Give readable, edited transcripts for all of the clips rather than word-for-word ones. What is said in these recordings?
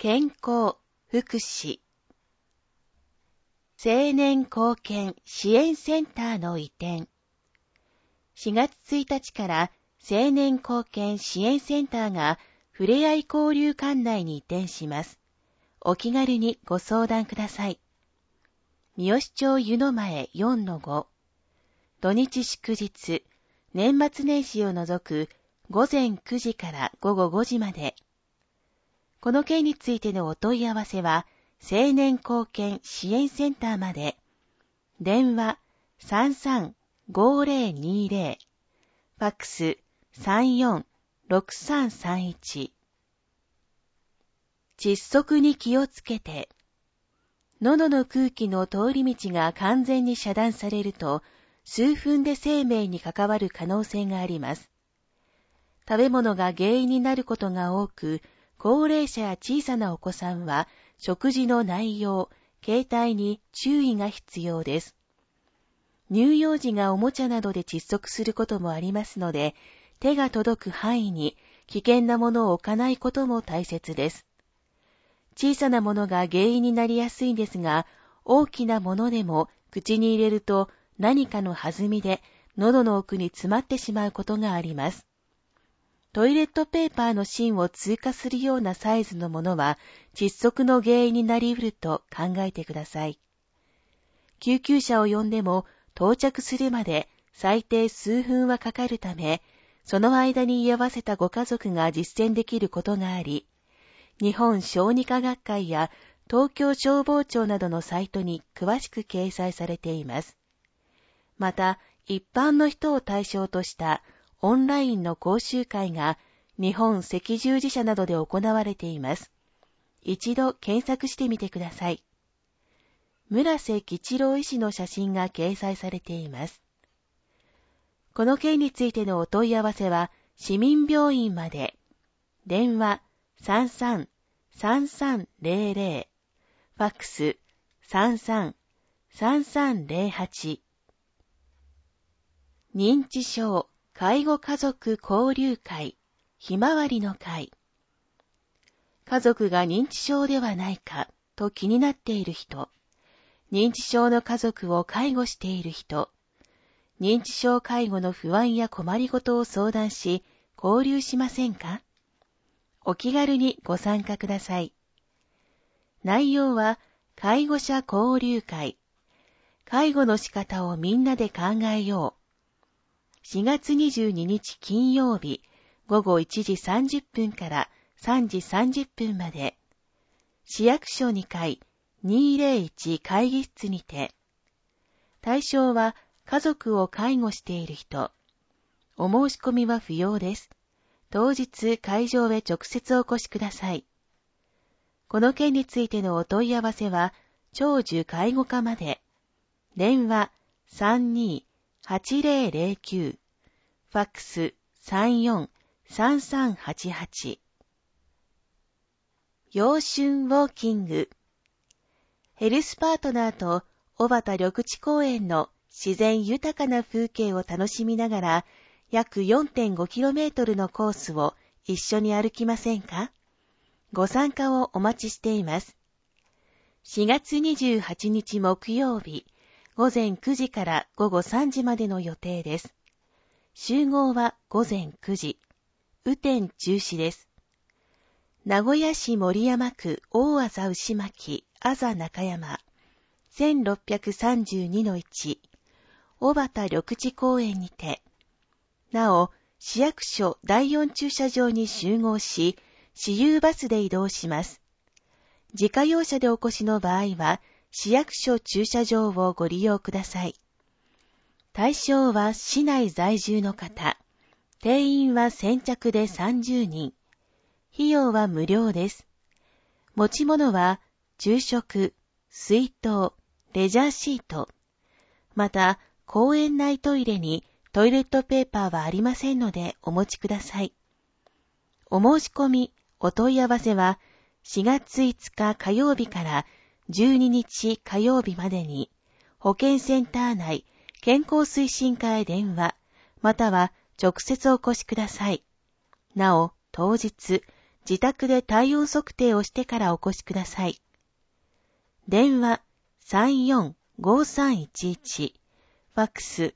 健康、福祉。青年貢献支援センターの移転。4月1日から青年貢献支援センターがふれあい交流館内に移転します。お気軽にご相談ください。三好町湯の前 4-5。土日祝日、年末年始を除く午前9時から午後5時まで。この件についてのお問い合わせは、青年貢献支援センターまで。電話33-5020。ファックス34-6331。窒息に気をつけて。喉の空気の通り道が完全に遮断されると、数分で生命に関わる可能性があります。食べ物が原因になることが多く、高齢者や小さなお子さんは、食事の内容、形態に注意が必要です。乳幼児がおもちゃなどで窒息することもありますので、手が届く範囲に危険なものを置かないことも大切です。小さなものが原因になりやすいんですが、大きなものでも口に入れると何かの弾みで喉の奥に詰まってしまうことがあります。トイレットペーパーの芯を通過するようなサイズのものは窒息の原因になり得ると考えてください。救急車を呼んでも到着するまで最低数分はかかるため、その間に居合わせたご家族が実践できることがあり、日本小児科学会や東京消防庁などのサイトに詳しく掲載されています。また、一般の人を対象としたオンラインの講習会が日本赤十字社などで行われています。一度検索してみてください。村瀬吉郎医師の写真が掲載されています。この件についてのお問い合わせは市民病院まで。電話33-3300。ファックス33-3308。認知症介護家族交流会ひまわりの会。家族が認知症ではないかと気になっている人、認知症の家族を介護している人、認知症介護の不安や困りごとを相談し交流しませんか？お気軽にご参加ください。内容は介護者交流会。介護の仕方をみんなで考えよう。4月22日金曜日午後1時30分から3時30分まで。市役所2階201会議室にて。対象は家族を介護している人。お申し込みは不要です。当日会場へ直接お越しください。この件についてのお問い合わせは長寿介護課まで。電話32-8009。ファックス34-3388。陽春ウォーキング。ヘルスパートナーと小畑緑地公園の自然豊かな風景を楽しみながら約 4.5km のコースを一緒に歩きませんか？ご参加をお待ちしています。4月28日木曜日午前9時から午後3時までの予定です。集合は午前9時。雨天中止です。名古屋市守山区大字牛巻あざ中山 1632-1 小畑緑地公園にて。なお、市役所第4駐車場に集合し、私有バスで移動します。自家用車でお越しの場合は、市役所駐車場をご利用ください。対象は市内在住の方。定員は先着で30人。費用は無料です。持ち物は昼食、水筒、レジャーシート。また、公園内トイレにトイレットペーパーはありませんのでお持ちください。お申し込み、お問い合わせは4月5日火曜日から12日火曜日までに保健センター内健康推進課へ電話、または直接お越しください。なお、当日、 自宅で体温測定をしてからお越しください。電話34-5311、ファックス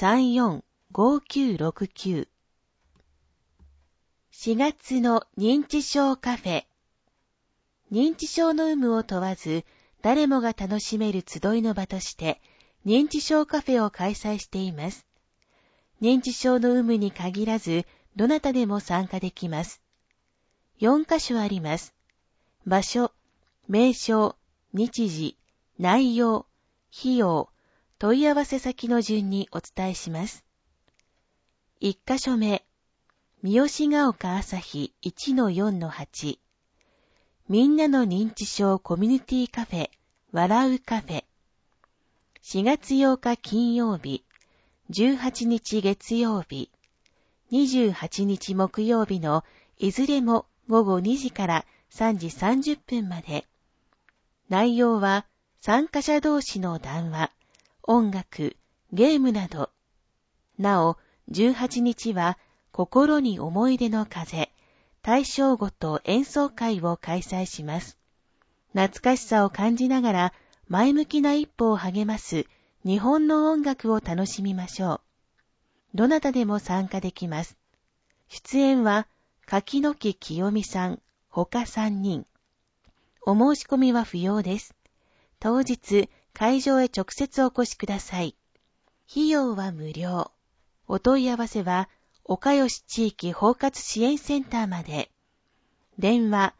34-5969。4月の認知症カフェ。認知症の有無を問わず、誰もが楽しめる集いの場として、認知症カフェを開催しています。認知症の有無に限らず、どなたでも参加できます。4カ所あります。場所、名称、日時、内容、費用、問い合わせ先の順にお伝えします。1カ所目、三好ヶ丘朝日 1-4-8。みんなの認知症コミュニティカフェ、笑うカフェ。4月8日金曜日、18日月曜日、28日木曜日のいずれも午後2時から3時30分まで。内容は参加者同士の談話、音楽、ゲームなど。なお、18日は心に思い出の風、大正ごと演奏会を開催します。懐かしさを感じながら前向きな一歩を励ます日本の音楽を楽しみましょう。どなたでも参加できます。出演は柿の木清美さん、他3人。お申し込みは不要です。当日、会場へ直接お越しください。費用は無料。お問い合わせは、岡吉地域包括支援センターまで。電話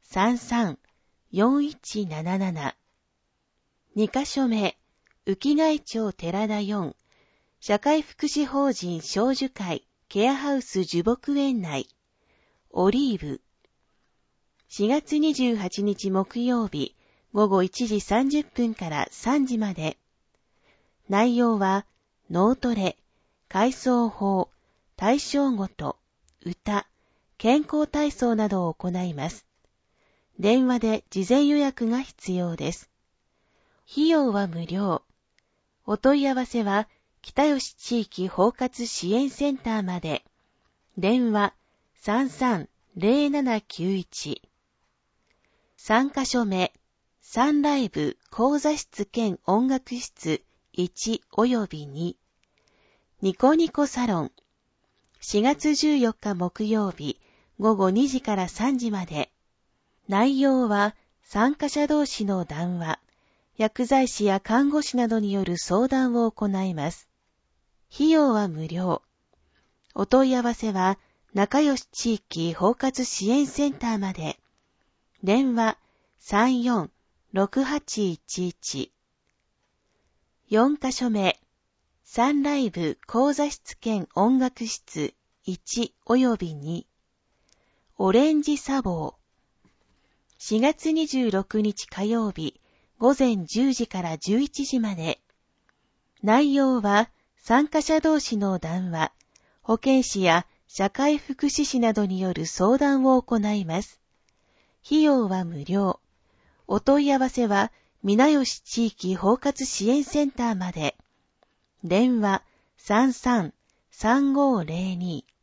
33-4177。2カ所目、浮貝町寺田4、社会福祉法人少女会ケアハウス樹木園内、オリーブ。4月28日木曜日、午後1時30分から3時まで。内容は、脳トレ、海藻法、大正ごと、歌、健康体操などを行います。電話で事前予約が必要です。費用は無料。お問い合わせは、北吉地域包括支援センターまで。電話33-0791。3カ所目、サンライブ講座室兼音楽室1及び2。ニコニコサロン。4月14日木曜日、午後2時から3時まで。内容は、参加者同士の談話、薬剤師や看護師などによる相談を行います。費用は無料。お問い合わせは、仲良し地域包括支援センターまで。電話34-6811。4カ所目、サンライブ講座室兼音楽室1及び2。オレンジ砂防。4月26日火曜日、午前10時から11時まで。内容は、参加者同士の談話、保健師や社会福祉士などによる相談を行います。費用は無料。お問い合わせは、皆吉地域包括支援センターまで。電話33-3502。